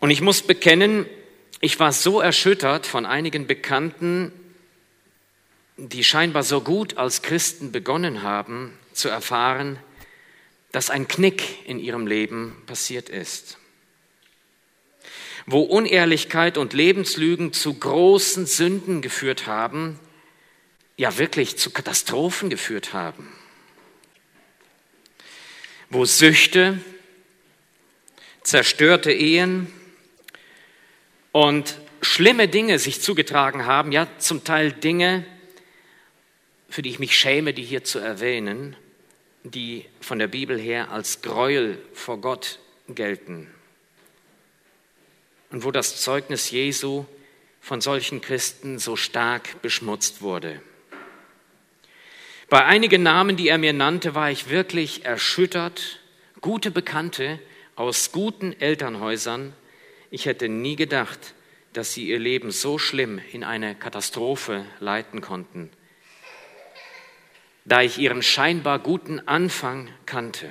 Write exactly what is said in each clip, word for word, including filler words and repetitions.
Und ich muss bekennen, ich war so erschüttert von einigen Bekannten, die scheinbar so gut als Christen begonnen haben, zu erfahren, dass ein Knick in ihrem Leben passiert ist. Wo Unehrlichkeit und Lebenslügen zu großen Sünden geführt haben, ja wirklich zu Katastrophen geführt haben. Wo Süchte, zerstörte Ehen und schlimme Dinge sich zugetragen haben, ja zum Teil Dinge, für die ich mich schäme, die hier zu erwähnen, die von der Bibel her als Gräuel vor Gott gelten. Und wo das Zeugnis Jesu von solchen Christen so stark beschmutzt wurde. Bei einigen Namen, die er mir nannte, war ich wirklich erschüttert. Gute Bekannte aus guten Elternhäusern. Ich hätte nie gedacht, dass sie ihr Leben so schlimm in eine Katastrophe leiten konnten, da ich ihren scheinbar guten Anfang kannte.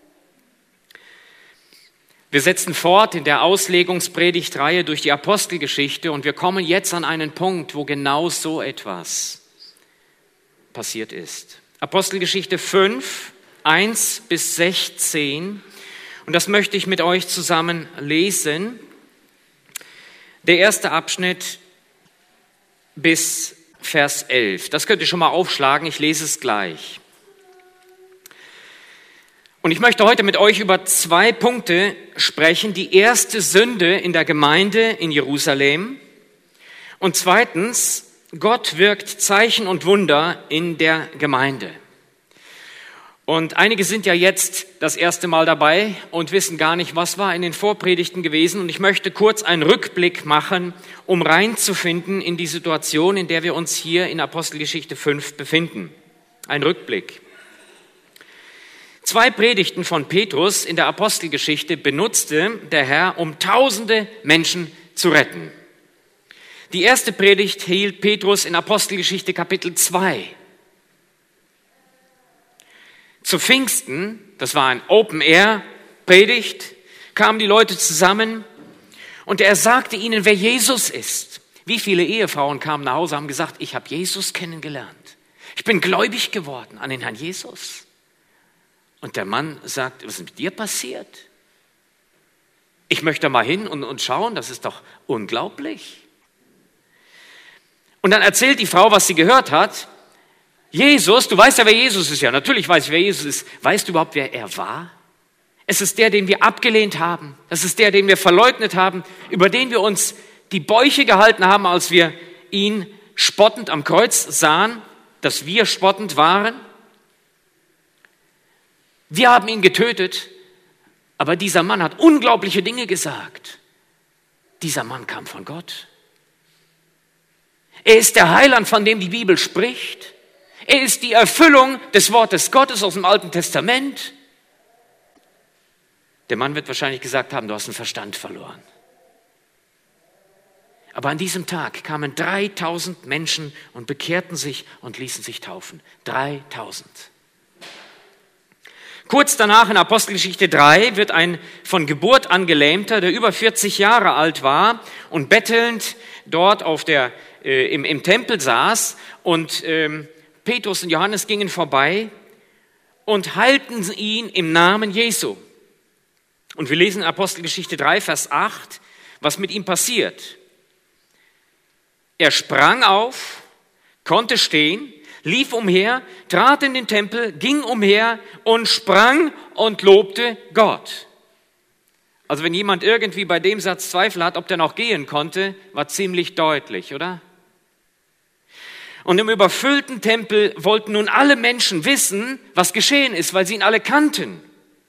Wir setzen fort in der Auslegungspredigtreihe durch die Apostelgeschichte und wir kommen jetzt an einen Punkt, wo genau so etwas passiert ist. Apostelgeschichte fünf, eins bis sechzehn. Und das möchte ich mit euch zusammen lesen. Der erste Abschnitt bis Vers elf. Das könnt ihr schon mal aufschlagen, ich lese es gleich. Und ich möchte heute mit euch über zwei Punkte sprechen. Die erste Sünde in der Gemeinde in Jerusalem und zweitens, Gott wirkt Zeichen und Wunder in der Gemeinde. Und einige sind ja jetzt das erste Mal dabei und wissen gar nicht, was war in den Vorpredigten gewesen. Und ich möchte kurz einen Rückblick machen, um reinzufinden in die Situation, in der wir uns hier in Apostelgeschichte fünf befinden. Ein Rückblick. Zwei Predigten von Petrus in der Apostelgeschichte benutzte der Herr, um tausende Menschen zu retten. Die erste Predigt hielt Petrus in Apostelgeschichte Kapitel zwei. Zu Pfingsten, das war ein Open-Air-Predigt, kamen die Leute zusammen und er sagte ihnen, wer Jesus ist. Wie viele Ehefrauen kamen nach Hause und haben gesagt, ich habe Jesus kennengelernt. Ich bin gläubig geworden an den Herrn Jesus. Und der Mann sagt, was ist mit dir passiert? Ich möchte mal hin und, und schauen, das ist doch unglaublich. Und dann erzählt die Frau, was sie gehört hat. Jesus, du weißt ja, wer Jesus ist. Ja, natürlich weiß ich, wer Jesus ist. Weißt du überhaupt, wer er war? Es ist der, den wir abgelehnt haben. Das ist der, den wir verleugnet haben, über den wir uns die Bäuche gehalten haben, als wir ihn spottend am Kreuz sahen, dass wir spottend waren. Wir haben ihn getötet, aber dieser Mann hat unglaubliche Dinge gesagt. Dieser Mann kam von Gott. Er ist der Heiland, von dem die Bibel spricht. Er ist die Erfüllung des Wortes Gottes aus dem Alten Testament. Der Mann wird wahrscheinlich gesagt haben, du hast den Verstand verloren. Aber an diesem Tag kamen dreitausend Menschen und bekehrten sich und ließen sich taufen. dreitausend. Kurz danach in Apostelgeschichte drei wird ein von Geburt an Gelähmter, der über vierzig Jahre alt war und bettelnd dort auf der, äh, im, im Tempel saß und ähm, Petrus und Johannes gingen vorbei und heilten ihn im Namen Jesu. Und wir lesen in Apostelgeschichte drei, Vers acht, was mit ihm passiert. Er sprang auf, konnte stehen, lief umher, trat in den Tempel, ging umher und sprang und lobte Gott. Also wenn jemand irgendwie bei dem Satz Zweifel hat, ob der noch gehen konnte, war ziemlich deutlich, oder? Und im überfüllten Tempel wollten nun alle Menschen wissen, was geschehen ist, weil sie ihn alle kannten.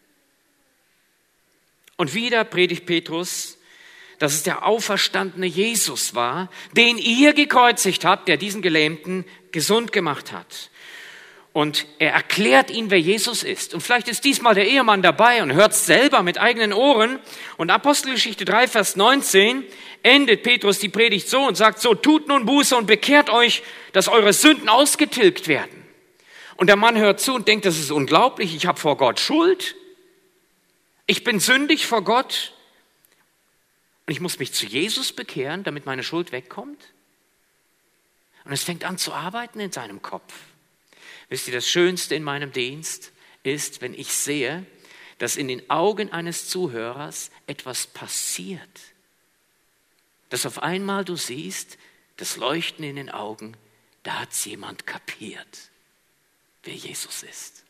Und wieder predigt Petrus, dass es der auferstandene Jesus war, den ihr gekreuzigt habt, der diesen Gelähmten gesund gemacht hat. Und er erklärt ihnen, wer Jesus ist. Und vielleicht ist diesmal der Ehemann dabei und hört es selber mit eigenen Ohren. Und Apostelgeschichte drei, Vers neunzehn endet Petrus die Predigt so und sagt so, tut nun Buße und bekehrt euch, dass eure Sünden ausgetilgt werden. Und der Mann hört zu und denkt, das ist unglaublich, ich habe vor Gott Schuld. Ich bin sündig vor Gott. Und ich muss mich zu Jesus bekehren, damit meine Schuld wegkommt. Und es fängt an zu arbeiten in seinem Kopf. Wisst ihr, das Schönste in meinem Dienst ist, wenn ich sehe, dass in den Augen eines Zuhörers etwas passiert. Dass auf einmal du siehst, das Leuchten in den Augen, da hat es jemand kapiert, wer Jesus ist.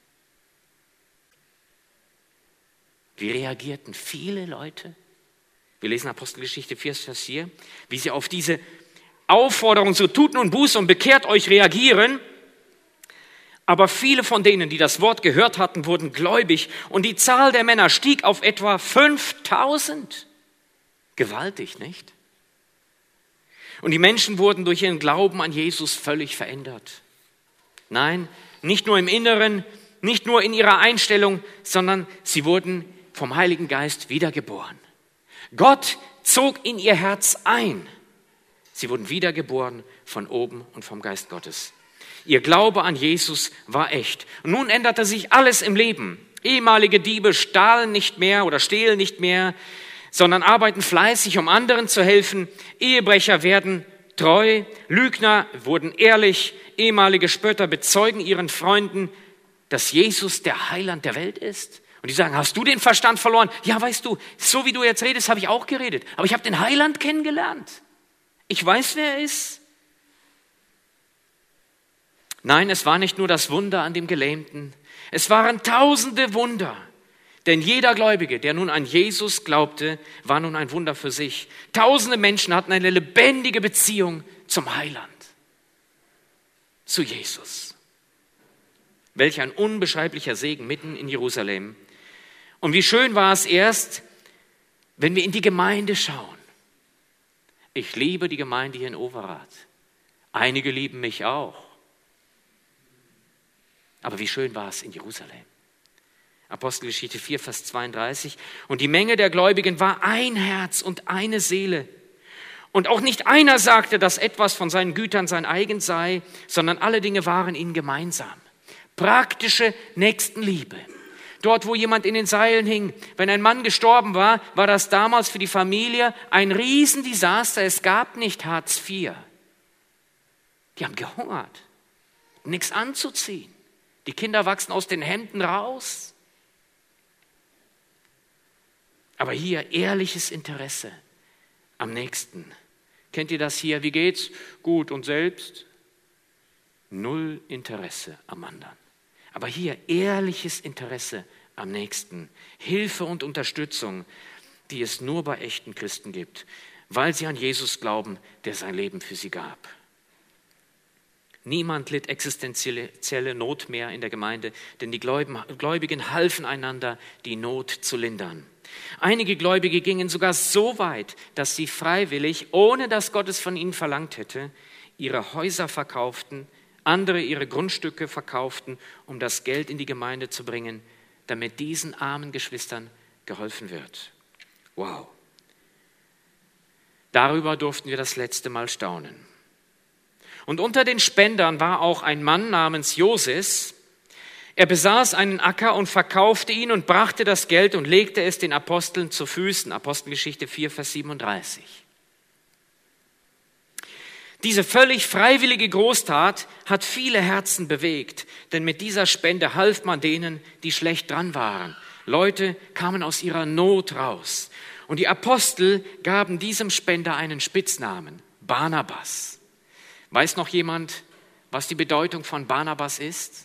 Wie reagierten viele Leute? Wir lesen Apostelgeschichte vier, Vers vier, wie sie auf diese Aufforderung, so tut nun Buße und bekehrt euch, reagieren. Aber viele von denen, die das Wort gehört hatten, wurden gläubig und die Zahl der Männer stieg auf etwa fünftausend. Gewaltig, nicht? Und die Menschen wurden durch ihren Glauben an Jesus völlig verändert. Nein, nicht nur im Inneren, nicht nur in ihrer Einstellung, sondern sie wurden vom Heiligen Geist wiedergeboren. Gott zog in ihr Herz ein. Sie wurden wiedergeboren von oben und vom Geist Gottes. Ihr Glaube an Jesus war echt. Und nun änderte sich alles im Leben. Ehemalige Diebe stahlen nicht mehr oder stehlen nicht mehr, sondern arbeiten fleißig, um anderen zu helfen. Ehebrecher werden treu, Lügner wurden ehrlich, ehemalige Spötter bezeugen ihren Freunden, dass Jesus der Heiland der Welt ist. Und die sagen, hast du den Verstand verloren? Ja, weißt du, so wie du jetzt redest, habe ich auch geredet. Aber ich habe den Heiland kennengelernt. Ich weiß, wer er ist. Nein, es war nicht nur das Wunder an dem Gelähmten. Es waren tausende Wunder. Denn jeder Gläubige, der nun an Jesus glaubte, war nun ein Wunder für sich. Tausende Menschen hatten eine lebendige Beziehung zum Heiland, zu Jesus. Welch ein unbeschreiblicher Segen mitten in Jerusalem. Und wie schön war es erst, wenn wir in die Gemeinde schauen. Ich liebe die Gemeinde hier in Overath. Einige lieben mich auch. Aber wie schön war es in Jerusalem. Apostelgeschichte vier, Vers zweiunddreißig. Und die Menge der Gläubigen war ein Herz und eine Seele. Und auch nicht einer sagte, dass etwas von seinen Gütern sein eigen sei, sondern alle Dinge waren ihnen gemeinsam. Praktische Nächstenliebe. Dort, wo jemand in den Seilen hing, wenn ein Mann gestorben war, war das damals für die Familie ein Riesendesaster. Es gab nicht Hartz vier. Die haben gehungert, nichts anzuziehen. Die Kinder wachsen aus den Hemden raus. Aber hier ehrliches Interesse am Nächsten. Kennt ihr das hier? Wie geht's? Gut, und selbst? Null Interesse am anderen. Aber hier ehrliches Interesse am Nächsten. Hilfe und Unterstützung, die es nur bei echten Christen gibt, weil sie an Jesus glauben, der sein Leben für sie gab. Niemand litt existenzielle Not mehr in der Gemeinde, denn die Gläubigen halfen einander, die Not zu lindern. Einige Gläubige gingen sogar so weit, dass sie freiwillig, ohne dass Gott es von ihnen verlangt hätte, ihre Häuser verkauften, andere ihre Grundstücke verkauften, um das Geld in die Gemeinde zu bringen, damit diesen armen Geschwistern geholfen wird. Wow. Darüber durften wir das letzte Mal staunen. Und unter den Spendern war auch ein Mann namens Joses. Er besaß einen Acker und verkaufte ihn und brachte das Geld und legte es den Aposteln zu Füßen. Apostelgeschichte vier, Vers siebenunddreißig. Diese völlig freiwillige Großtat hat viele Herzen bewegt, denn mit dieser Spende half man denen, die schlecht dran waren. Leute kamen aus ihrer Not raus. Und die Apostel gaben diesem Spender einen Spitznamen, Barnabas. Weiß noch jemand, was die Bedeutung von Barnabas ist?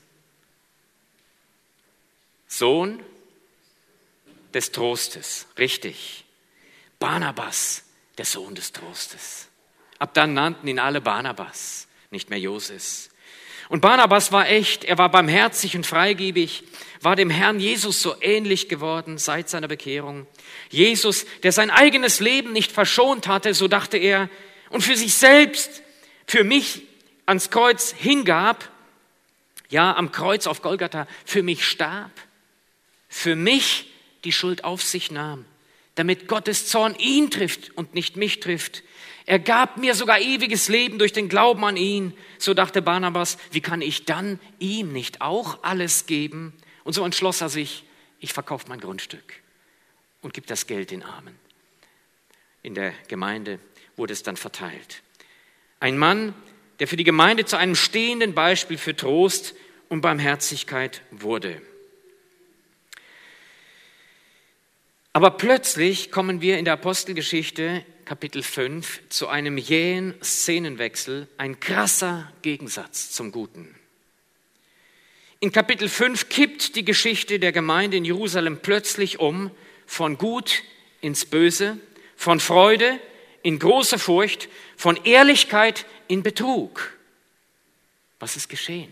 Sohn des Trostes, richtig. Barnabas, der Sohn des Trostes. Ab dann nannten ihn alle Barnabas, nicht mehr Joses. Und Barnabas war echt, er war barmherzig und freigebig, war dem Herrn Jesus so ähnlich geworden seit seiner Bekehrung. Jesus, der sein eigenes Leben nicht verschont hatte, so dachte er, und für sich selbst, für mich ans Kreuz hingab, ja, am Kreuz auf Golgatha für mich starb, für mich die Schuld auf sich nahm, damit Gottes Zorn ihn trifft und nicht mich trifft. Er gab mir sogar ewiges Leben durch den Glauben an ihn. So dachte Barnabas, wie kann ich dann ihm nicht auch alles geben? Und so entschloss er sich, ich verkaufe mein Grundstück und gebe das Geld den Armen. in der Gemeinde wurde es dann verteilt. Ein Mann, der für die Gemeinde zu einem stehenden Beispiel für Trost und Barmherzigkeit wurde. Aber plötzlich kommen wir in der Apostelgeschichte, Kapitel fünf, zu einem jähen Szenenwechsel, ein krasser Gegensatz zum Guten. In Kapitel fünf kippt die Geschichte der Gemeinde in Jerusalem plötzlich um, von Gut ins Böse, von Freude in große Furcht, von Ehrlichkeit in Betrug. Was ist geschehen?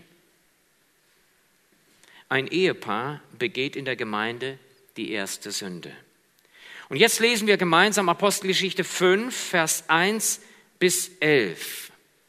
Ein Ehepaar begeht in der Gemeinde die erste Sünde. Und jetzt lesen wir gemeinsam Apostelgeschichte fünf, Vers eins bis elf.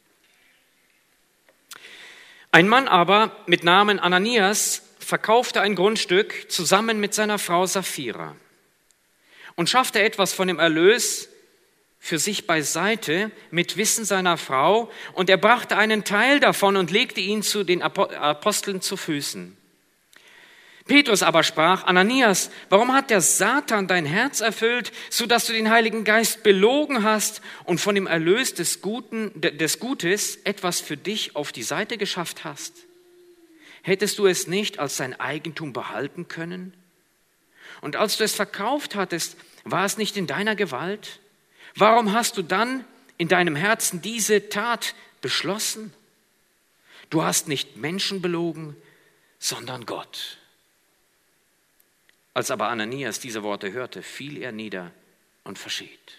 Ein Mann aber mit Namen Ananias verkaufte ein Grundstück zusammen mit seiner Frau Sapphira und schaffte etwas von dem Erlös für sich beiseite mit Wissen seiner Frau, und er brachte einen Teil davon und legte ihn zu den Aposteln zu Füßen. Petrus aber sprach: Ananias, warum hat der Satan dein Herz erfüllt, so dass du den Heiligen Geist belogen hast und von dem Erlös des Guten, des Gutes etwas für dich auf die Seite geschafft hast? Hättest du es nicht als dein Eigentum behalten können? Und als du es verkauft hattest, war es nicht in deiner Gewalt? Warum hast du dann in deinem Herzen diese Tat beschlossen? Du hast nicht Menschen belogen, sondern Gott. Als aber Ananias diese Worte hörte, fiel er nieder und verschied.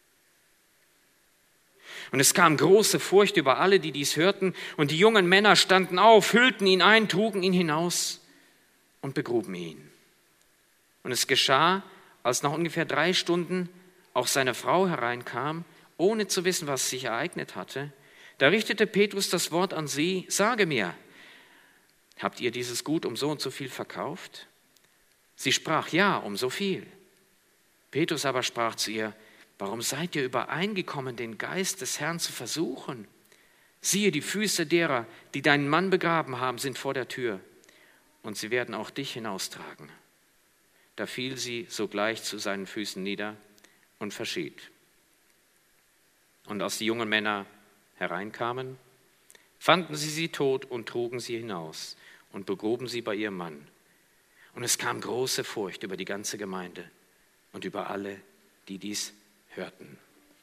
Und es kam große Furcht über alle, die dies hörten, und die jungen Männer standen auf, hüllten ihn ein, trugen ihn hinaus und begruben ihn. Und es geschah, als nach ungefähr drei Stunden auch seine Frau hereinkam, ohne zu wissen, was sich ereignet hatte, da richtete Petrus das Wort an sie: Sage mir, habt ihr dieses Gut um so und so viel verkauft? Sie sprach: Ja, um so viel. Petrus aber sprach zu ihr: Warum seid ihr übereingekommen, den Geist des Herrn zu versuchen? Siehe, die Füße derer, die deinen Mann begraben haben, sind vor der Tür, und sie werden auch dich hinaustragen. Da fiel sie sogleich zu seinen Füßen nieder und verschied. Und als die jungen Männer hereinkamen, fanden sie sie tot und trugen sie hinaus und begruben sie bei ihrem Mann. Und es kam große Furcht über die ganze Gemeinde und über alle, die dies hörten.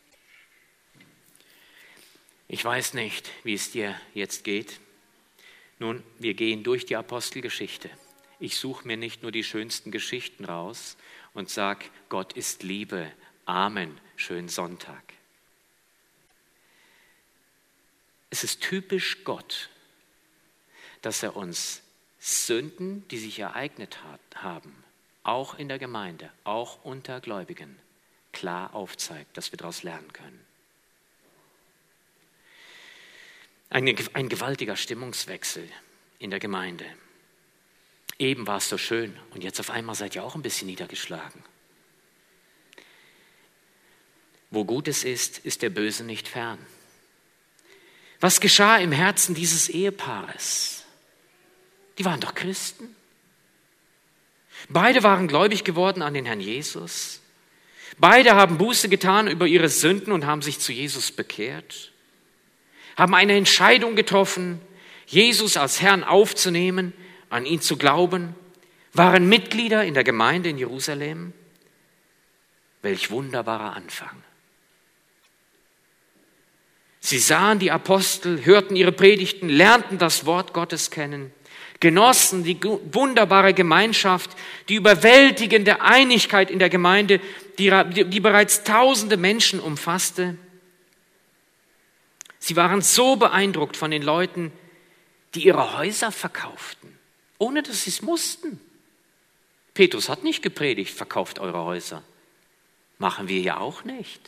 Ich weiß nicht, wie es dir jetzt geht. Nun, wir gehen durch die Apostelgeschichte. Ich suche mir nicht nur die schönsten Geschichten raus und sage, Gott ist Liebe. Amen. Schönen Sonntag. Es ist typisch Gott, dass er uns Sünden, die sich ereignet hat, haben, auch in der Gemeinde, auch unter Gläubigen, klar aufzeigt, dass wir daraus lernen können. Ein, ein gewaltiger Stimmungswechsel in der Gemeinde. Eben war es so schön und jetzt auf einmal seid ihr auch ein bisschen niedergeschlagen. Wo Gutes ist, ist der Böse nicht fern. Was geschah im Herzen dieses Ehepaares? Die waren doch Christen. Beide waren gläubig geworden an den Herrn Jesus. Beide haben Buße getan über ihre Sünden und haben sich zu Jesus bekehrt. Haben eine Entscheidung getroffen, Jesus als Herrn aufzunehmen, an ihn zu glauben, waren Mitglieder in der Gemeinde in Jerusalem. Welch wunderbarer Anfang. Sie sahen die Apostel, hörten ihre Predigten, lernten das Wort Gottes kennen, genossen die wunderbare Gemeinschaft, die überwältigende Einigkeit in der Gemeinde, die, die bereits tausende Menschen umfasste. Sie waren so beeindruckt von den Leuten, die ihre Häuser verkauften, ohne dass sie es mussten. Petrus hat nicht gepredigt, verkauft eure Häuser. Machen wir ja auch nicht.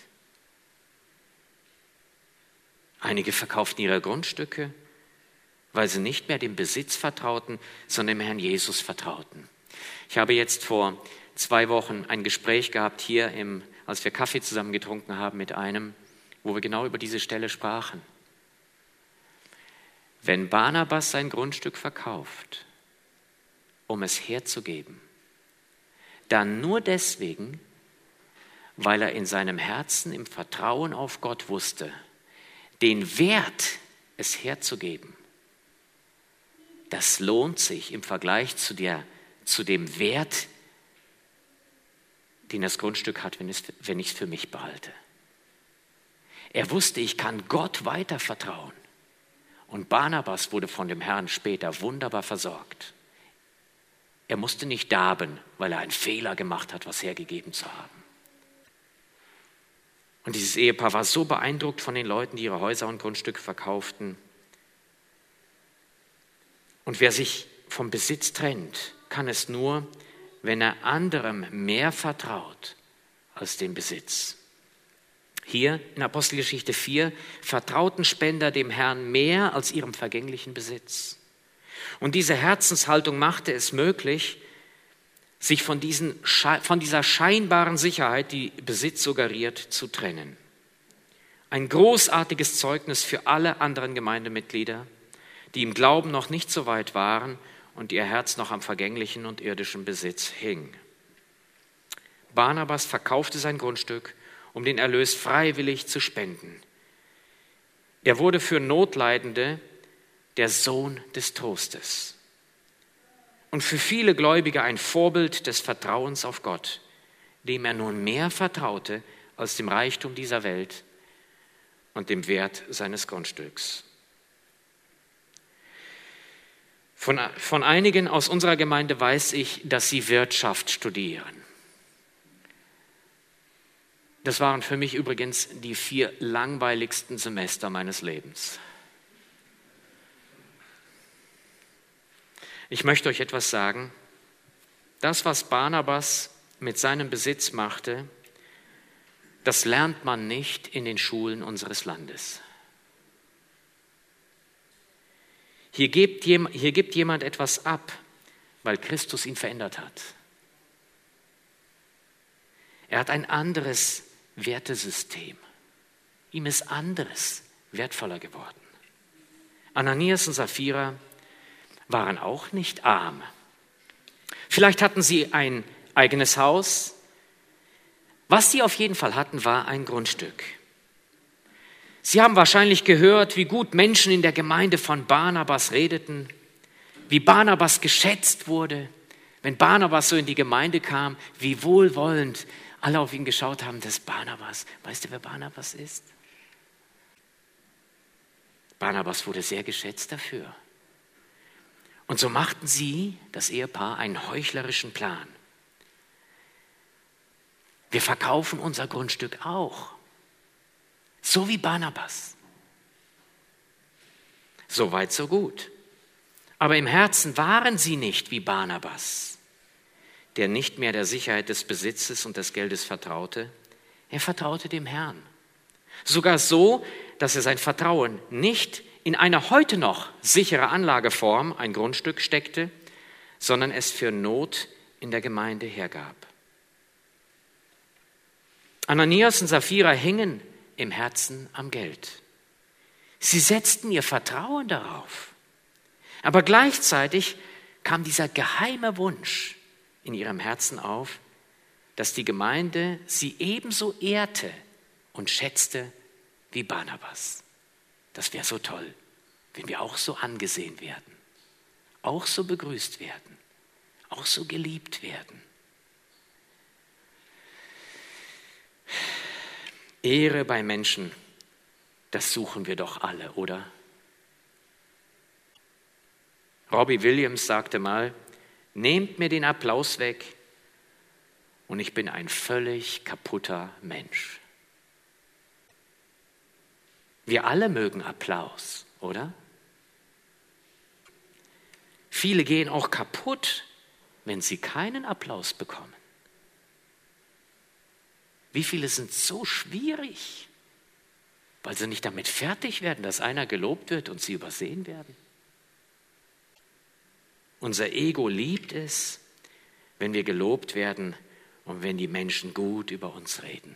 Einige verkauften ihre Grundstücke, weil sie nicht mehr dem Besitz vertrauten, sondern dem Herrn Jesus vertrauten. Ich habe jetzt vor zwei Wochen ein Gespräch gehabt hier, im, als wir Kaffee zusammen getrunken haben mit einem, wo wir genau über diese Stelle sprachen. Wenn Barnabas sein Grundstück verkauft, um es herzugeben, dann nur deswegen, weil er in seinem Herzen im Vertrauen auf Gott wusste, den Wert, es herzugeben, das lohnt sich im Vergleich zu, der, zu dem Wert, den das Grundstück hat, wenn, es, wenn ich es für mich behalte. Er wusste, ich kann Gott weiter vertrauen. Und Barnabas wurde von dem Herrn später wunderbar versorgt. Er musste nicht darben, weil er einen Fehler gemacht hat, was hergegeben zu haben. Und dieses Ehepaar war so beeindruckt von den Leuten, die ihre Häuser und Grundstücke verkauften. Und wer sich vom Besitz trennt, kann es nur, wenn er anderem mehr vertraut als dem Besitz. Hier in Apostelgeschichte vier vertrauten Spender dem Herrn mehr als ihrem vergänglichen Besitz. Und diese Herzenshaltung machte es möglich, sich von, diesen, von dieser scheinbaren Sicherheit, die Besitz suggeriert, zu trennen. Ein großartiges Zeugnis für alle anderen Gemeindemitglieder, die im Glauben noch nicht so weit waren und ihr Herz noch am vergänglichen und irdischen Besitz hing. Barnabas verkaufte sein Grundstück, um den Erlös freiwillig zu spenden. Er wurde für Notleidende der Sohn des Trostes und für viele Gläubige ein Vorbild des Vertrauens auf Gott, dem er nun mehr vertraute als dem Reichtum dieser Welt und dem Wert seines Grundstücks. Von, von einigen aus unserer Gemeinde weiß ich, dass sie Wirtschaft studieren. Das waren für mich übrigens die vier langweiligsten Semester meines Lebens. Ich möchte euch etwas sagen. Das, was Barnabas mit seinem Besitz machte, das lernt man nicht in den Schulen unseres Landes. Hier gibt, hier gibt jemand etwas ab, weil Christus ihn verändert hat. Er hat ein anderes Wertesystem. Ihm ist anderes wertvoller geworden. Ananias und Sapphira waren auch nicht arm. Vielleicht hatten sie ein eigenes Haus. Was sie auf jeden Fall hatten, war ein Grundstück. Sie haben wahrscheinlich gehört, wie gut Menschen in der Gemeinde von Barnabas redeten, wie Barnabas geschätzt wurde. Wenn Barnabas so in die Gemeinde kam, wie wohlwollend alle auf ihn geschaut haben, das ist Barnabas. Weißt du, wer Barnabas ist? Barnabas wurde sehr geschätzt dafür. Und so machten sie, das Ehepaar, einen heuchlerischen Plan. Wir verkaufen unser Grundstück auch. So wie Barnabas. So weit, so gut. Aber im Herzen waren sie nicht wie Barnabas, der nicht mehr der Sicherheit des Besitzes und des Geldes vertraute. Er vertraute dem Herrn. Sogar so, dass er sein Vertrauen nicht in eine heute noch sichere Anlageform, ein Grundstück, steckte, sondern es für Not in der Gemeinde hergab. Ananias und Sapphira hingen im Herzen am Geld. Sie setzten ihr Vertrauen darauf. Aber gleichzeitig kam dieser geheime Wunsch in ihrem Herzen auf, dass die Gemeinde sie ebenso ehrte und schätzte wie Barnabas. Das wäre so toll, wenn wir auch so angesehen werden, auch so begrüßt werden, auch so geliebt werden. Ehre bei Menschen, das suchen wir doch alle, oder? Robbie Williams sagte mal, nehmt mir den Applaus weg und ich bin ein völlig kaputter Mensch. Wir alle mögen Applaus, oder? Viele gehen auch kaputt, wenn sie keinen Applaus bekommen. Wie viele sind so schwierig, weil sie nicht damit fertig werden, dass einer gelobt wird und sie übersehen werden? Unser Ego liebt es, wenn wir gelobt werden und wenn die Menschen gut über uns reden.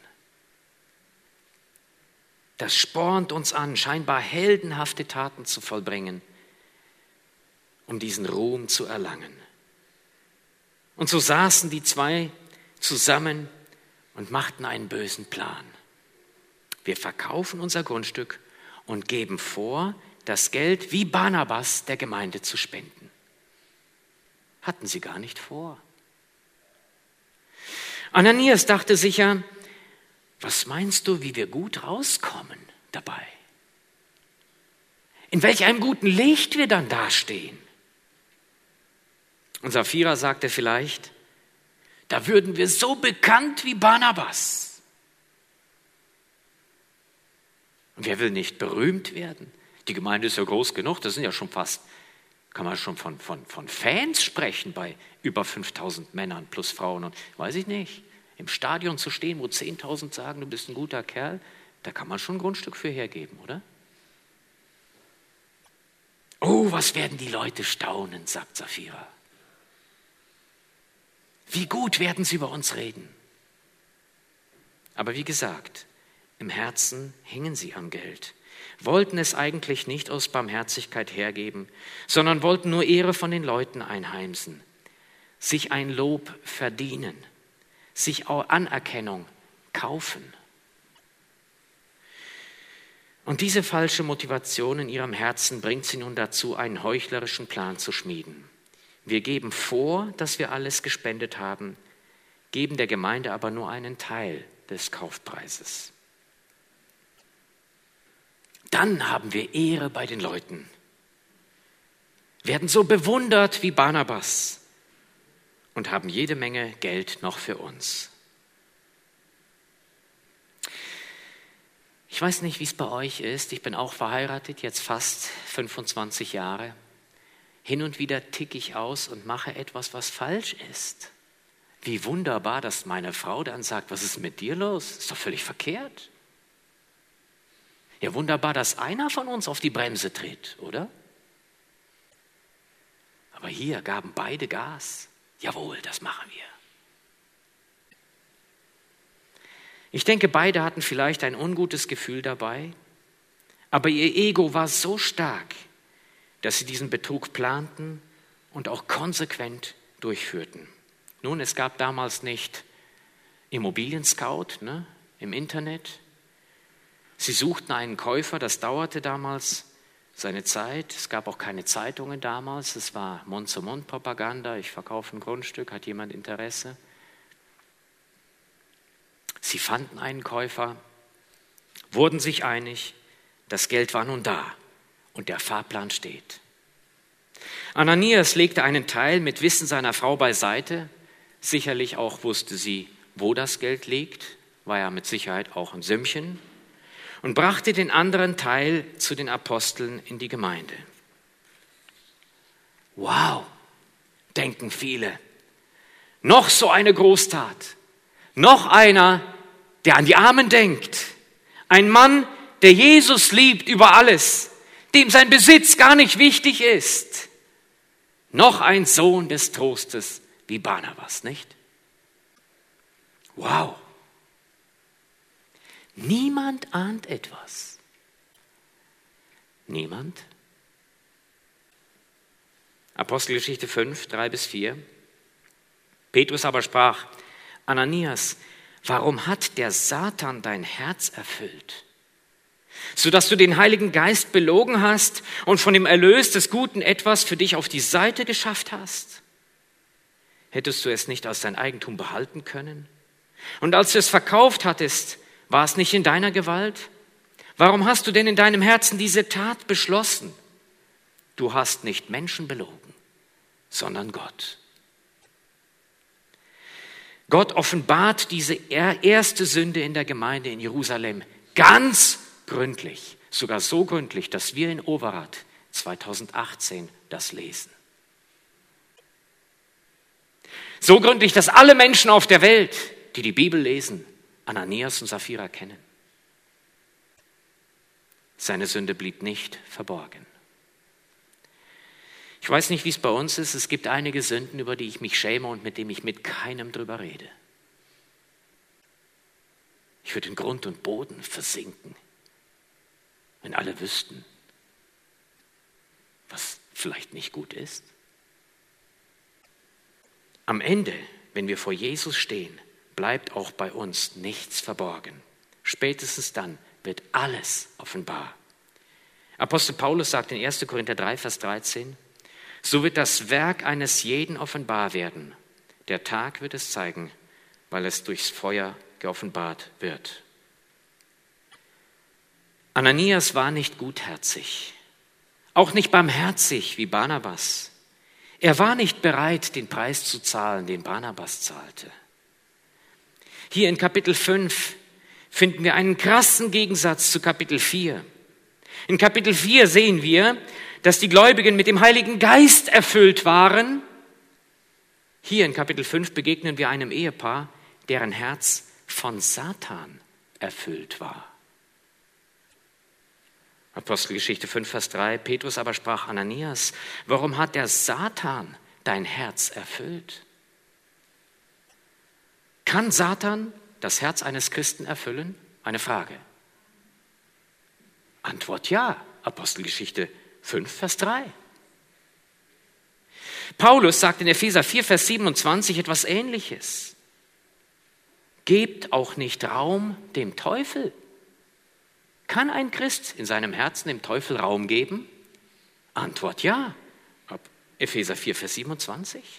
Das spornt uns an, scheinbar heldenhafte Taten zu vollbringen, um diesen Ruhm zu erlangen. Und so saßen die zwei zusammen und machten einen bösen Plan. Wir verkaufen unser Grundstück und geben vor, das Geld wie Barnabas der Gemeinde zu spenden. Hatten sie gar nicht vor. Ananias dachte sicher, was meinst du, wie wir gut rauskommen dabei? In welch einem guten Licht wir dann dastehen? Und Sapphira sagte vielleicht, da würden wir so bekannt wie Barnabas. Und wer will nicht berühmt werden? Die Gemeinde ist ja groß genug, das sind ja schon fast, kann man schon von, von, von Fans sprechen bei über fünftausend Männern plus Frauen. Und weiß ich nicht, im Stadion zu stehen, wo zehntausend sagen, du bist ein guter Kerl, da kann man schon ein Grundstück für hergeben, oder? Oh, was werden die Leute staunen, sagt Sapphira. Wie gut werden sie über uns reden. Aber wie gesagt, im Herzen hingen sie am Geld, wollten es eigentlich nicht aus Barmherzigkeit hergeben, sondern wollten nur Ehre von den Leuten einheimsen, sich ein Lob verdienen, sich auch Anerkennung kaufen. Und diese falsche Motivation in ihrem Herzen bringt sie nun dazu, einen heuchlerischen Plan zu schmieden. Wir geben vor, dass wir alles gespendet haben, geben der Gemeinde aber nur einen Teil des Kaufpreises. Dann haben wir Ehre bei den Leuten, werden so bewundert wie Barnabas und haben jede Menge Geld noch für uns. Ich weiß nicht, wie es bei euch ist. Ich bin auch verheiratet, jetzt fast fünfundzwanzig Jahre. Hin und wieder ticke ich aus und mache etwas, was falsch ist. Wie wunderbar, dass meine Frau dann sagt, was ist mit dir los? Ist doch völlig verkehrt. Ja, wunderbar, dass einer von uns auf die Bremse tritt, oder? Aber hier gaben beide Gas. Jawohl, das machen wir. Ich denke, beide hatten vielleicht ein ungutes Gefühl dabei, aber ihr Ego war so stark, dass sie diesen Betrug planten und auch konsequent durchführten. Nun, es gab damals nicht Immobilien-Scout, ne, im Internet. Sie suchten einen Käufer, das dauerte damals seine Zeit. Es gab auch keine Zeitungen damals, es war Mund-zu-Mund-Propaganda. Ich verkaufe ein Grundstück, hat jemand Interesse? Sie fanden einen Käufer, wurden sich einig, das Geld war nun da und der Fahrplan steht. Ananias legte einen Teil mit Wissen seiner Frau beiseite. Sicherlich auch wusste sie, wo das Geld liegt, war ja mit Sicherheit auch ein Sümmchen, und brachte den anderen Teil zu den Aposteln in die Gemeinde. Wow, denken viele, noch so eine Großtat, noch einer, der an die Armen denkt, ein Mann, der Jesus liebt über alles, dem sein Besitz gar nicht wichtig ist. Noch ein Sohn des Trostes wie Barnabas, nicht? Wow. Niemand ahnt etwas. Niemand? Apostelgeschichte fünf, drei bis vier. Petrus aber sprach, Ananias, warum hat der Satan dein Herz erfüllt, sodass du den Heiligen Geist belogen hast und von dem Erlös des Guten etwas für dich auf die Seite geschafft hast? Hättest du es nicht als dein Eigentum behalten können? Und als du es verkauft hattest, war es nicht in deiner Gewalt? Warum hast du denn in deinem Herzen diese Tat beschlossen? Du hast nicht Menschen belogen, sondern Gott. Gott offenbart diese erste Sünde in der Gemeinde in Jerusalem ganz gründlich, sogar so gründlich, dass wir in Overath zweitausendachtzehn das lesen. So gründlich, dass alle Menschen auf der Welt, die die Bibel lesen, Ananias und Sapphira kennen. Seine Sünde blieb nicht verborgen. Ich weiß nicht, wie es bei uns ist. Es gibt einige Sünden, über die ich mich schäme und mit denen ich mit keinem drüber rede. Ich würde in Grund und Boden versinken, wenn alle wüssten, was vielleicht nicht gut ist. Am Ende, wenn wir vor Jesus stehen, bleibt auch bei uns nichts verborgen. Spätestens dann wird alles offenbar. Apostel Paulus sagt in erster Korinther drei, Vers dreizehn, so wird das Werk eines jeden offenbar werden. Der Tag wird es zeigen, weil es durchs Feuer geoffenbart wird. Ananias war nicht gutherzig, auch nicht barmherzig wie Barnabas. Er war nicht bereit, den Preis zu zahlen, den Barnabas zahlte. Hier in Kapitel fünf finden wir einen krassen Gegensatz zu Kapitel vier. In Kapitel vier sehen wir, dass die Gläubigen mit dem Heiligen Geist erfüllt waren. Hier in Kapitel fünf begegnen wir einem Ehepaar, deren Herz von Satan erfüllt war. Apostelgeschichte fünf, Vers drei, Petrus aber sprach Ananias, warum hat der Satan dein Herz erfüllt? Kann Satan das Herz eines Christen erfüllen? Eine Frage. Antwort ja, Apostelgeschichte fünf, Vers drei. Paulus sagt in Epheser vier, Vers siebenundzwanzig etwas Ähnliches. Gebt auch nicht Raum dem Teufel. Kann ein Christ in seinem Herzen dem Teufel Raum geben? Antwort ja, Epheser vier, Vers siebenundzwanzig.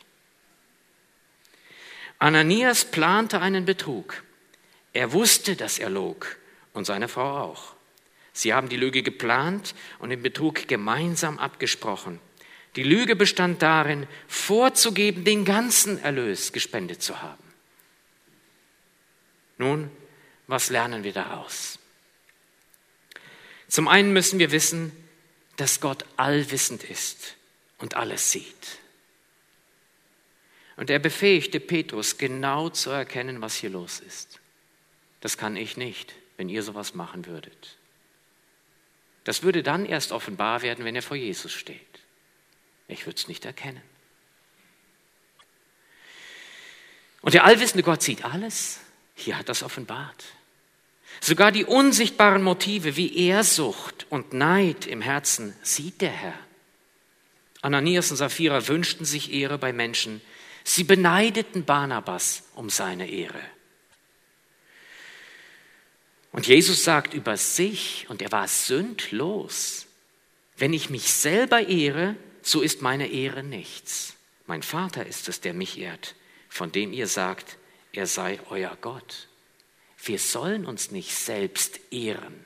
Ananias plante einen Betrug. Er wusste, dass er log und seine Frau auch. Sie haben die Lüge geplant und den Betrug gemeinsam abgesprochen. Die Lüge bestand darin, vorzugeben, den ganzen Erlös gespendet zu haben. Nun, was lernen wir daraus? Zum einen müssen wir wissen, dass Gott allwissend ist und alles sieht. Und er befähigte Petrus, genau zu erkennen, was hier los ist. Das kann ich nicht, wenn ihr sowas machen würdet. Das würde dann erst offenbar werden, wenn er vor Jesus steht. Ich würde es nicht erkennen. Und der allwissende Gott sieht alles. Hier hat er es offenbart. Sogar die unsichtbaren Motive wie Ehrsucht und Neid im Herzen sieht der Herr. Ananias und Sapphira wünschten sich Ehre bei Menschen. Sie beneideten Barnabas um seine Ehre. Und Jesus sagt über sich, und er war sündlos, wenn ich mich selber ehre, so ist meine Ehre nichts. Mein Vater ist es, der mich ehrt, von dem ihr sagt, er sei euer Gott. Wir sollen uns nicht selbst ehren.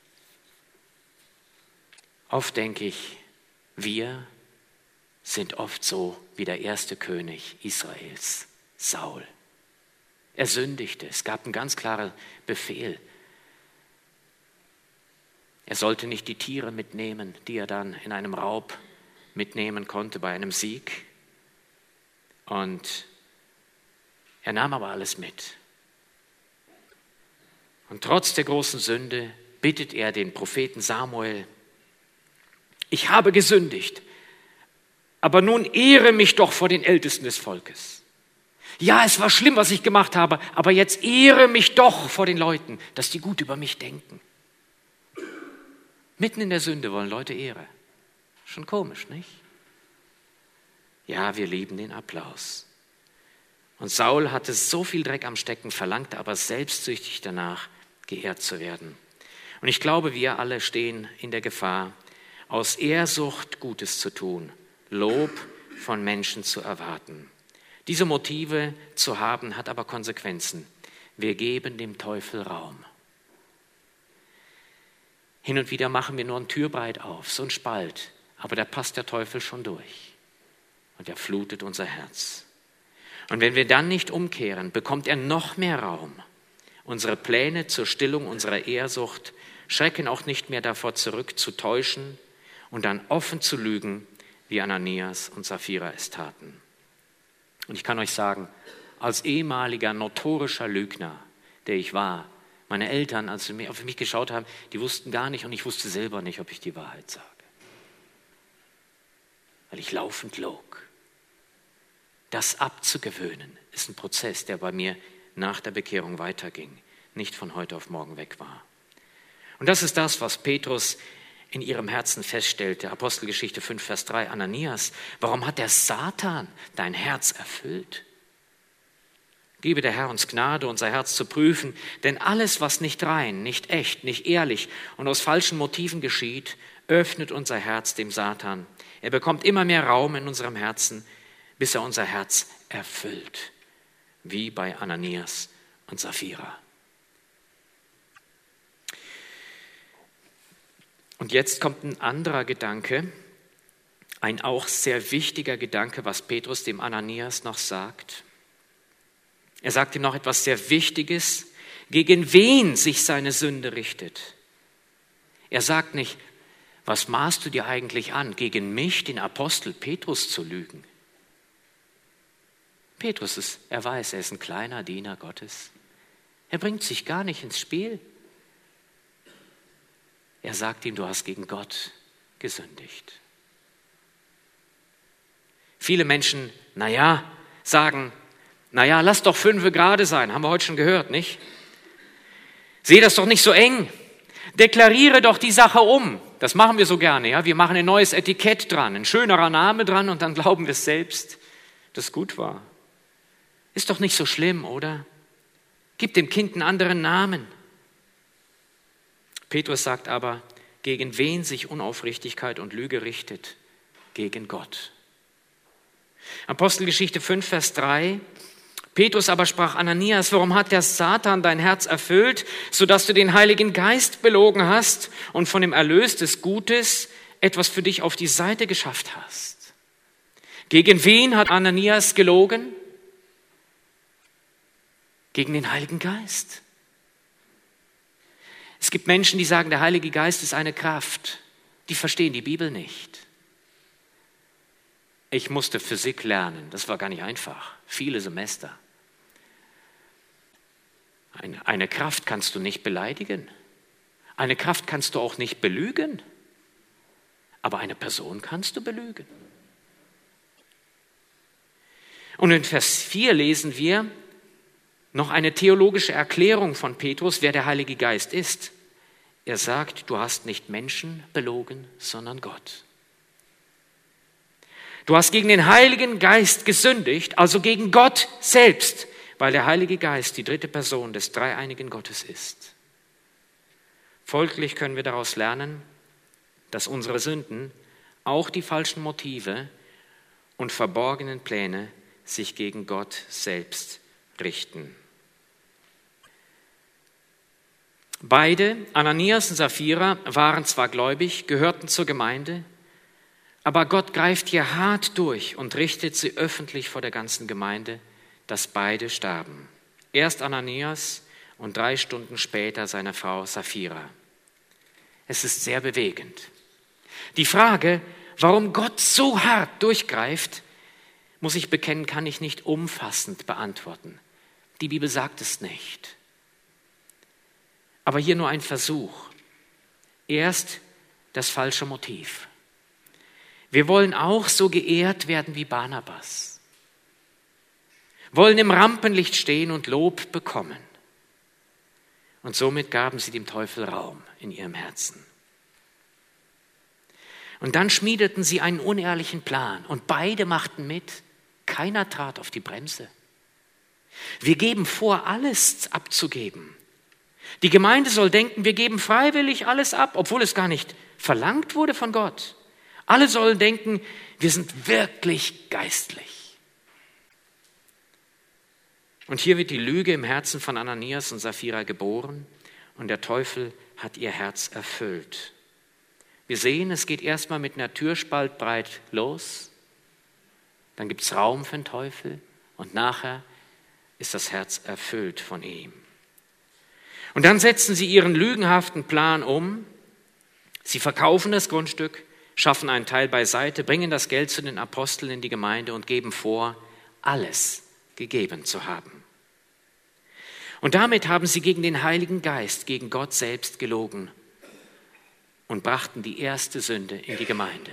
Oft denke ich, wir sind oft so wie der erste König Israels, Saul. Er sündigte, es gab einen ganz klaren Befehl. Er sollte nicht die Tiere mitnehmen, die er dann in einem Raub mitnehmen konnte bei einem Sieg. Und er nahm aber alles mit. Und trotz der großen Sünde bittet er den Propheten Samuel, ich habe gesündigt, aber nun ehre mich doch vor den Ältesten des Volkes. Ja, es war schlimm, was ich gemacht habe, aber jetzt ehre mich doch vor den Leuten, dass die gut über mich denken. Mitten in der Sünde wollen Leute Ehre. Schon komisch, nicht? Ja, wir lieben den Applaus. Und Saul hatte so viel Dreck am Stecken, verlangte aber selbstsüchtig danach, geehrt zu werden. Und ich glaube, wir alle stehen in der Gefahr, aus Ehrsucht Gutes zu tun, Lob von Menschen zu erwarten. Diese Motive zu haben, hat aber Konsequenzen. Wir geben dem Teufel Raum. Hin und wieder machen wir nur ein Türbreit auf, so ein Spalt, aber da passt der Teufel schon durch und er flutet unser Herz. Und wenn wir dann nicht umkehren, bekommt er noch mehr Raum. Unsere Pläne zur Stillung unserer Ehrsucht schrecken auch nicht mehr davor zurück, zu täuschen und dann offen zu lügen, wie Ananias und Sapphira es taten. Und ich kann euch sagen, als ehemaliger notorischer Lügner, der ich war, meine Eltern, als sie auf mich geschaut haben, die wussten gar nicht und ich wusste selber nicht, ob ich die Wahrheit sage. Weil ich laufend log. Das abzugewöhnen, ist ein Prozess, der bei mir nach der Bekehrung weiterging, nicht von heute auf morgen weg war. Und das ist das, was Petrus in ihrem Herzen feststellte. Apostelgeschichte fünf, Vers drei, Ananias, warum hat der Satan dein Herz erfüllt? Gebe der Herr uns Gnade, unser Herz zu prüfen, denn alles, was nicht rein, nicht echt, nicht ehrlich und aus falschen Motiven geschieht, öffnet unser Herz dem Satan. Er bekommt immer mehr Raum in unserem Herzen, bis er unser Herz erfüllt, wie bei Ananias und Sapphira. Und jetzt kommt ein anderer Gedanke, ein auch sehr wichtiger Gedanke, was Petrus dem Ananias noch sagt. Er sagt ihm noch etwas sehr Wichtiges, gegen wen sich seine Sünde richtet. Er sagt nicht, was maßt du dir eigentlich an, gegen mich, den Apostel Petrus, zu lügen? Petrus ist, er weiß, er ist ein kleiner Diener Gottes. Er bringt sich gar nicht ins Spiel. Er sagt ihm, du hast gegen Gott gesündigt. Viele Menschen, naja, sagen, naja, lass doch fünfe gerade sein, haben wir heute schon gehört, nicht? Seh das doch nicht so eng. Deklariere doch die Sache um. Das machen wir so gerne, ja. Wir machen ein neues Etikett dran, ein schönerer Name dran und dann glauben wir es selbst, dass es gut war. Ist doch nicht so schlimm, oder? Gib dem Kind einen anderen Namen. Petrus sagt aber, gegen wen sich Unaufrichtigkeit und Lüge richtet? Gegen Gott. Apostelgeschichte fünf, Vers drei. Petrus aber sprach: Ananias, warum hat der Satan dein Herz erfüllt, sodass du den Heiligen Geist belogen hast und von dem Erlös des Gutes etwas für dich auf die Seite geschafft hast? Gegen wen hat Ananias gelogen? Gegen den Heiligen Geist. Es gibt Menschen, die sagen, der Heilige Geist ist eine Kraft. Die verstehen die Bibel nicht. Ich musste Physik lernen, das war gar nicht einfach, viele Semester. Eine, eine Kraft kannst du nicht beleidigen, eine Kraft kannst du auch nicht belügen, aber eine Person kannst du belügen. Und in Vers vier lesen wir noch eine theologische Erklärung von Petrus, wer der Heilige Geist ist. Er sagt, du hast nicht Menschen belogen, sondern Gott. Du hast gegen den Heiligen Geist gesündigt, also gegen Gott selbst, weil der Heilige Geist die dritte Person des dreieinigen Gottes ist. Folglich können wir daraus lernen, dass unsere Sünden, auch die falschen Motive und verborgenen Pläne, sich gegen Gott selbst richten. Beide, Ananias und Sapphira, waren zwar gläubig, gehörten zur Gemeinde, aber Gott greift hier hart durch und richtet sie öffentlich vor der ganzen Gemeinde, dass beide starben. Erst Ananias und drei Stunden später seine Frau Sapphira. Es ist sehr bewegend. Die Frage, warum Gott so hart durchgreift, muss ich bekennen, kann ich nicht umfassend beantworten. Die Bibel sagt es nicht. Aber hier nur ein Versuch. Erst das falsche Motiv. Wir wollen auch so geehrt werden wie Barnabas. Wollen im Rampenlicht stehen und Lob bekommen. Und somit gaben sie dem Teufel Raum in ihrem Herzen. Und dann schmiedeten sie einen unehrlichen Plan und beide machten mit. Keiner trat auf die Bremse. Wir geben vor, alles abzugeben. Die Gemeinde soll denken, wir geben freiwillig alles ab, obwohl es gar nicht verlangt wurde von Gott. Alle sollen denken, wir sind wirklich geistlich. Und hier wird die Lüge im Herzen von Ananias und Sapphira geboren und der Teufel hat ihr Herz erfüllt. Wir sehen, es geht erstmal mit einer Türspalt breit los, dann gibt es Raum für den Teufel und nachher ist das Herz erfüllt von ihm. Und dann setzen sie ihren lügenhaften Plan um, sie verkaufen das Grundstück, schaffen einen Teil beiseite, bringen das Geld zu den Aposteln in die Gemeinde und geben vor, alles gegeben zu haben. Und damit haben sie gegen den Heiligen Geist, gegen Gott selbst gelogen und brachten die erste Sünde in die Gemeinde.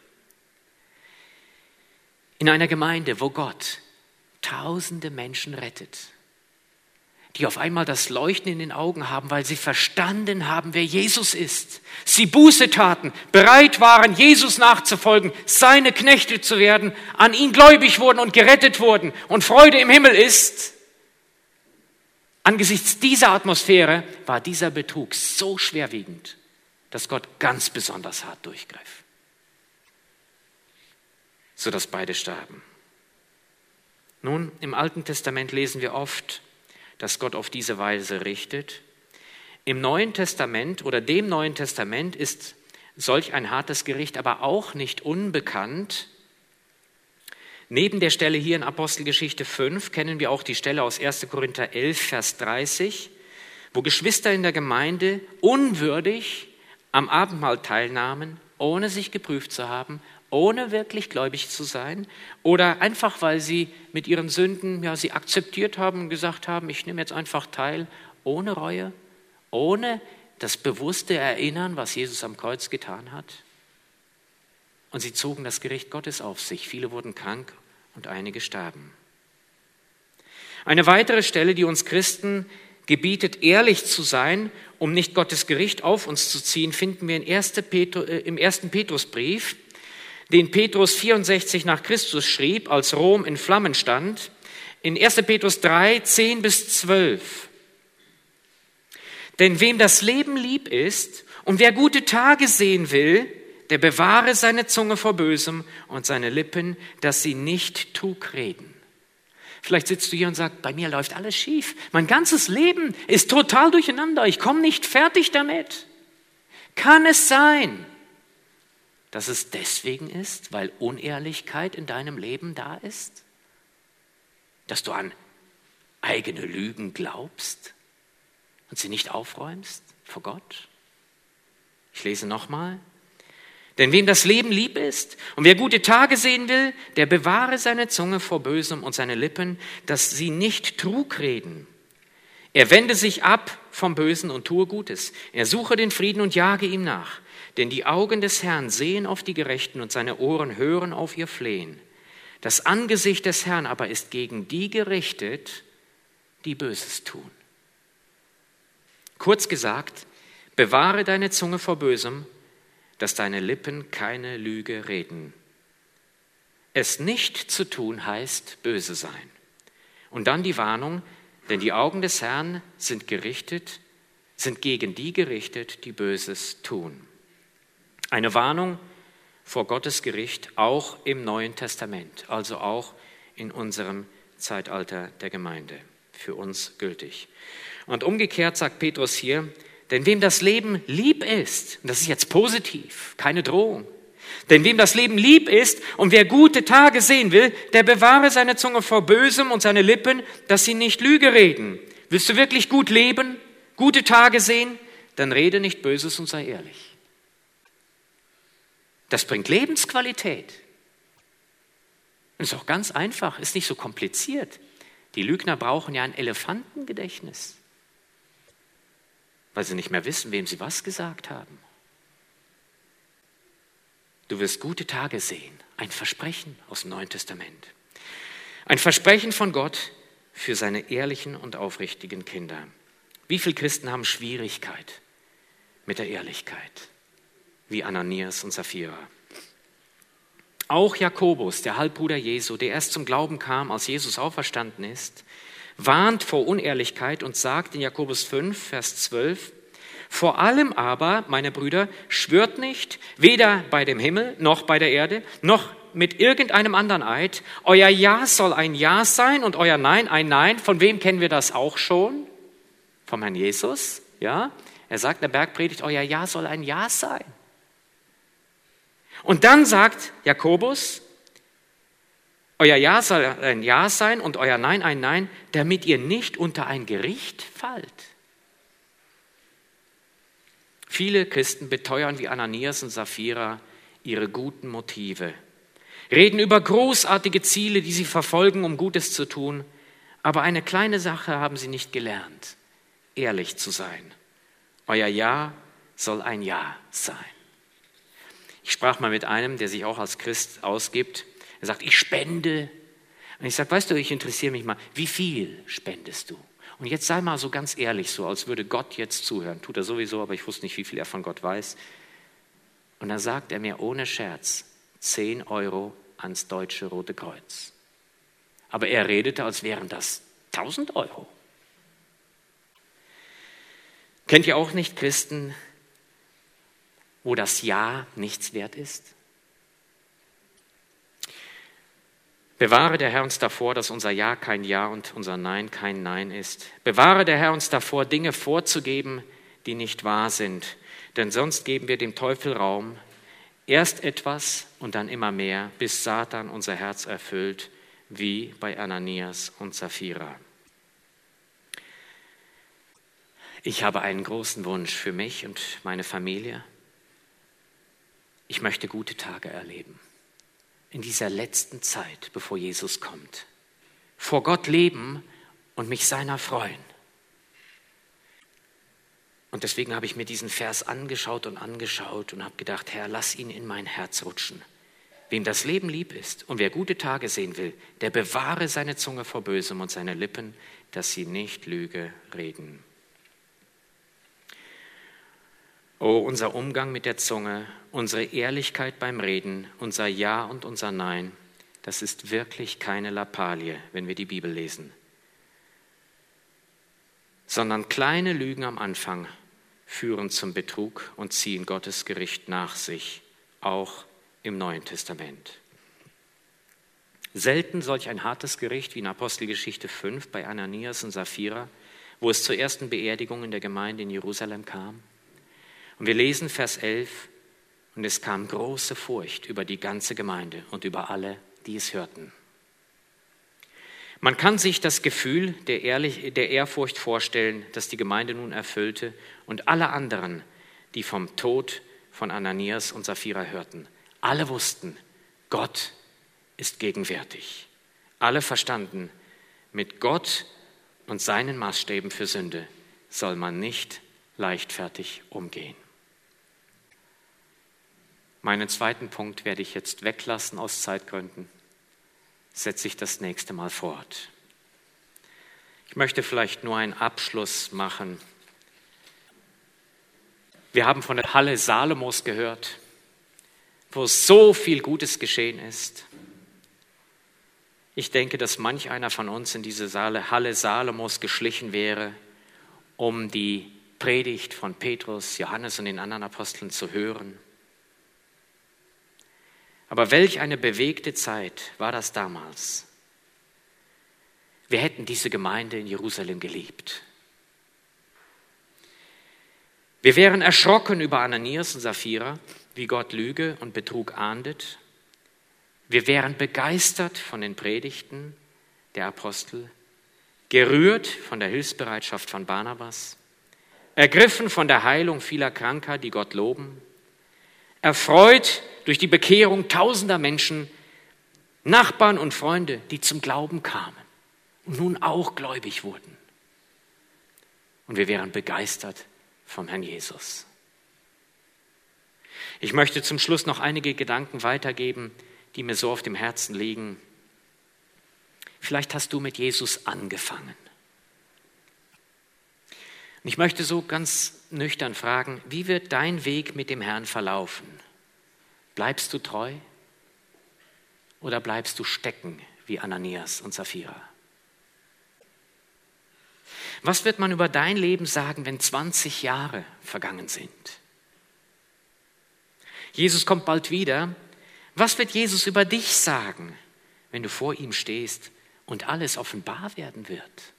In einer Gemeinde, wo Gott tausende Menschen rettet, die auf einmal das Leuchten in den Augen haben, weil sie verstanden haben, wer Jesus ist. Sie Buße taten, bereit waren, Jesus nachzufolgen, seine Knechte zu werden, an ihn gläubig wurden und gerettet wurden und Freude im Himmel ist. Angesichts dieser Atmosphäre war dieser Betrug so schwerwiegend, dass Gott ganz besonders hart durchgriff, sodass beide starben. Nun, im Alten Testament lesen wir oft, dass Gott auf diese Weise richtet. Im Neuen Testament oder dem Neuen Testament ist solch ein hartes Gericht aber auch nicht unbekannt. Neben der Stelle hier in Apostelgeschichte fünf kennen wir auch die Stelle aus erster Korinther elf, Vers dreißig, wo Geschwister in der Gemeinde unwürdig am Abendmahl teilnahmen, ohne sich geprüft zu haben, ohne wirklich gläubig zu sein oder einfach, weil sie mit ihren Sünden, ja, sie akzeptiert haben und gesagt haben, ich nehme jetzt einfach teil, ohne Reue, ohne das bewusste Erinnern, was Jesus am Kreuz getan hat. Und sie zogen das Gericht Gottes auf sich. Viele wurden krank und einige starben. Eine weitere Stelle, die uns Christen gebietet, ehrlich zu sein, um nicht Gottes Gericht auf uns zu ziehen, finden wir in ersten Petru, äh, im ersten Petrusbrief, den Petrus vierundsechzig nach Christus schrieb, als Rom in Flammen stand, in erster Petrus drei, zehn bis zwölf. Denn wem das Leben lieb ist und wer gute Tage sehen will, der bewahre seine Zunge vor Bösem und seine Lippen, dass sie nicht Trug reden. Vielleicht sitzt du hier und sagst, bei mir läuft alles schief. Mein ganzes Leben ist total durcheinander. Ich komme nicht fertig damit. Kann es sein, dass es deswegen ist, weil Unehrlichkeit in deinem Leben da ist? Dass du an eigene Lügen glaubst und sie nicht aufräumst vor Gott? Ich lese nochmal. Denn wem das Leben lieb ist und wer gute Tage sehen will, der bewahre seine Zunge vor Bösem und seine Lippen, dass sie nicht Trug reden. Er wende sich ab vom Bösen und tue Gutes. Er suche den Frieden und jage ihm nach. Denn die Augen des Herrn sehen auf die Gerechten und seine Ohren hören auf ihr Flehen. Das Angesicht des Herrn aber ist gegen die gerichtet, die Böses tun. Kurz gesagt, bewahre deine Zunge vor Bösem, dass deine Lippen keine Lüge reden. Es nicht zu tun heißt böse sein. Und dann die Warnung, denn die Augen des Herrn sind gerichtet, sind gegen die gerichtet, die Böses tun. Eine Warnung vor Gottes Gericht auch im Neuen Testament, also auch in unserem Zeitalter der Gemeinde, für uns gültig. Und umgekehrt sagt Petrus hier, denn wem das Leben lieb ist, und das ist jetzt positiv, keine Drohung, denn wem das Leben lieb ist und wer gute Tage sehen will, der bewahre seine Zunge vor Bösem und seine Lippen, dass sie nicht Lüge reden. Willst du wirklich gut leben, gute Tage sehen, dann rede nicht Böses und sei ehrlich. Das bringt Lebensqualität. Und ist auch ganz einfach, ist nicht so kompliziert. Die Lügner brauchen ja ein Elefantengedächtnis, weil sie nicht mehr wissen, wem sie was gesagt haben. Du wirst gute Tage sehen. Ein Versprechen aus dem Neuen Testament. Ein Versprechen von Gott für seine ehrlichen und aufrichtigen Kinder. Wie viele Christen haben Schwierigkeit mit der Ehrlichkeit? Wie Ananias und Sapphira. Auch Jakobus, der Halbbruder Jesu, der erst zum Glauben kam, als Jesus auferstanden ist, warnt vor Unehrlichkeit und sagt in Jakobus fünf, Vers zwölf, vor allem aber, meine Brüder, schwört nicht, weder bei dem Himmel noch bei der Erde, noch mit irgendeinem anderen Eid. Euer Ja soll ein Ja sein und euer Nein ein Nein. Von wem kennen wir das auch schon? Vom Herrn Jesus, ja. Er sagt in der Bergpredigt, euer Ja soll ein Ja sein. Und dann sagt Jakobus, euer Ja soll ein Ja sein und euer Nein ein Nein, damit ihr nicht unter ein Gericht fallt. Viele Christen beteuern wie Ananias und Sapphira ihre guten Motive, reden über großartige Ziele, die sie verfolgen, um Gutes zu tun, aber eine kleine Sache haben sie nicht gelernt, ehrlich zu sein. Euer Ja soll ein Ja sein. Ich sprach mal mit einem, der sich auch als Christ ausgibt. Er sagt, ich spende. Und ich sage, weißt du, ich interessiere mich mal, wie viel spendest du? Und jetzt sei mal so ganz ehrlich, so als würde Gott jetzt zuhören. Tut er sowieso, aber ich wusste nicht, wie viel er von Gott weiß. Und dann sagt er mir ohne Scherz, zehn Euro ans Deutsche Rote Kreuz. Aber er redete, als wären das tausend Euro. Kennt ihr auch nicht Christen, wo das Ja nichts wert ist? Bewahre der Herr uns davor, dass unser Ja kein Ja und unser Nein kein Nein ist. Bewahre der Herr uns davor, Dinge vorzugeben, die nicht wahr sind. Denn sonst geben wir dem Teufel Raum, erst etwas und dann immer mehr, bis Satan unser Herz erfüllt, wie bei Ananias und Sapphira. Ich habe einen großen Wunsch für mich und meine Familie. Ich möchte gute Tage erleben. In dieser letzten Zeit, bevor Jesus kommt. Vor Gott leben und mich seiner freuen. Und deswegen habe ich mir diesen Vers angeschaut und angeschaut und habe gedacht, Herr, lass ihn in mein Herz rutschen. Wem das Leben lieb ist und wer gute Tage sehen will, der bewahre seine Zunge vor Bösem und seine Lippen, dass sie nicht Lüge reden. Oh, unser Umgang mit der Zunge, unsere Ehrlichkeit beim Reden, unser Ja und unser Nein, das ist wirklich keine Lappalie, wenn wir die Bibel lesen. Sondern kleine Lügen am Anfang führen zum Betrug und ziehen Gottes Gericht nach sich, auch im Neuen Testament. Selten solch ein hartes Gericht wie in Apostelgeschichte fünf bei Ananias und Sapphira, wo es zur ersten Beerdigung in der Gemeinde in Jerusalem kam. Und wir lesen Vers elf, und es kam große Furcht über die ganze Gemeinde und über alle, die es hörten. Man kann sich das Gefühl der, Ehrlich, der Ehrfurcht vorstellen, das die Gemeinde nun erfüllte und alle anderen, die vom Tod von Ananias und Sapphira hörten. Alle wussten, Gott ist gegenwärtig. Alle verstanden, mit Gott und seinen Maßstäben für Sünde soll man nicht leichtfertig umgehen. Meinen zweiten Punkt werde ich jetzt weglassen aus Zeitgründen. Setze ich das nächste Mal fort. Ich möchte vielleicht nur einen Abschluss machen. Wir haben von der Halle Salomos gehört, wo so viel Gutes geschehen ist. Ich denke, dass manch einer von uns in diese Halle Salomos geschlichen wäre, um die Predigt von Petrus, Johannes und den anderen Aposteln zu hören. Aber welch eine bewegte Zeit war das damals. Wir hätten diese Gemeinde in Jerusalem geliebt. Wir wären erschrocken über Ananias und Sapphira, wie Gott Lüge und Betrug ahndet. Wir wären begeistert von den Predigten der Apostel, gerührt von der Hilfsbereitschaft von Barnabas, ergriffen von der Heilung vieler Kranker, die Gott loben, erfreut durch die Bekehrung tausender Menschen, Nachbarn und Freunde, die zum Glauben kamen und nun auch gläubig wurden. Und wir wären begeistert vom Herrn Jesus. Ich möchte zum Schluss noch einige Gedanken weitergeben, die mir so auf dem Herzen liegen. Vielleicht hast du mit Jesus angefangen. Und ich möchte so ganz nüchtern fragen, wie wird dein Weg mit dem Herrn verlaufen? Bleibst du treu oder bleibst du stecken wie Ananias und Sapphira? Was wird man über dein Leben sagen, wenn zwanzig Jahre vergangen sind? Jesus kommt bald wieder. Was wird Jesus über dich sagen, wenn du vor ihm stehst und alles offenbar werden wird?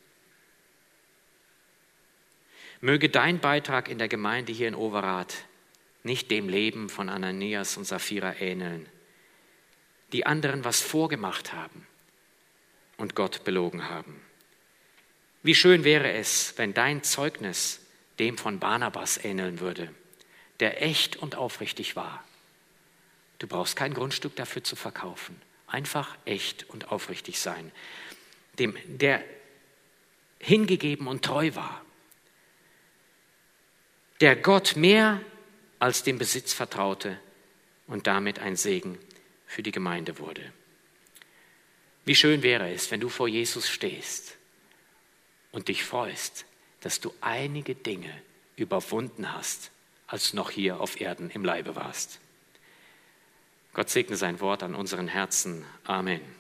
Möge dein Beitrag in der Gemeinde hier in Overath nicht dem Leben von Ananias und Sapphira ähneln, die anderen was vorgemacht haben und Gott belogen haben. Wie schön wäre es, wenn dein Zeugnis dem von Barnabas ähneln würde, der echt und aufrichtig war. Du brauchst kein Grundstück dafür zu verkaufen. Einfach echt und aufrichtig sein. Dem, der hingegeben und treu war. Der Gott mehr als dem Besitz vertraute und damit ein Segen für die Gemeinde wurde. Wie schön wäre es, wenn du vor Jesus stehst und dich freust, dass du einige Dinge überwunden hast, als du noch hier auf Erden im Leibe warst. Gott segne sein Wort an unseren Herzen. Amen.